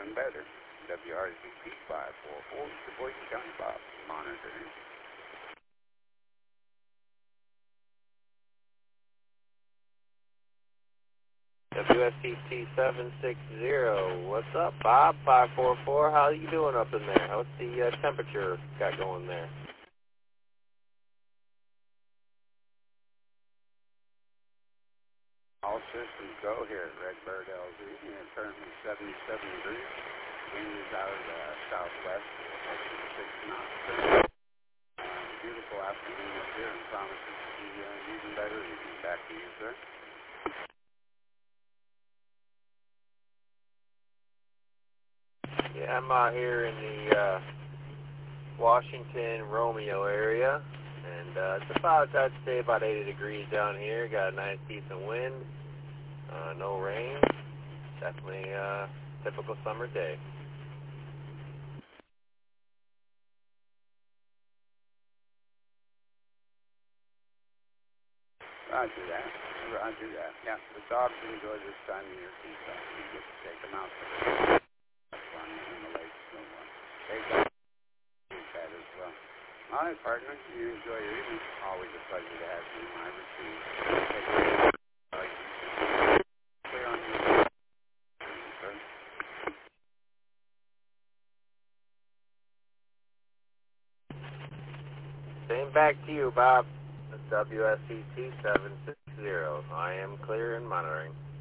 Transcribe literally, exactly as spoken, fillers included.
even better. W R Z P five four four, the Boise County Bob, monitoring. W S T T seven six zero, what's up, Bob? five four four, how you doing up in there? What's the uh, temperature got going there? All systems go here at Redbird L Z. It's currently seventy-seven degrees. Wind is out of the southwest, six knots. Uh, beautiful afternoon up here and promises to be uh, even better evening. Back to you, sir. Yeah, I'm out here in the uh, Washington, Romeo area, and uh, it's about, I'd say, about eighty degrees down here. Got a nice, decent wind, uh, no rain. Definitely a typical summer day. Roger that. Roger that. Yeah, the dogs enjoy this time of year too, so we get to take them out for fun in the lake. So uh, they got to do that as well. All right, partner. You enjoy your evening. Always a pleasure to have you in my routine. Take care. Clear on your sir. Same back to you, Bob. W S C T seven six zero. I am clear and monitoring.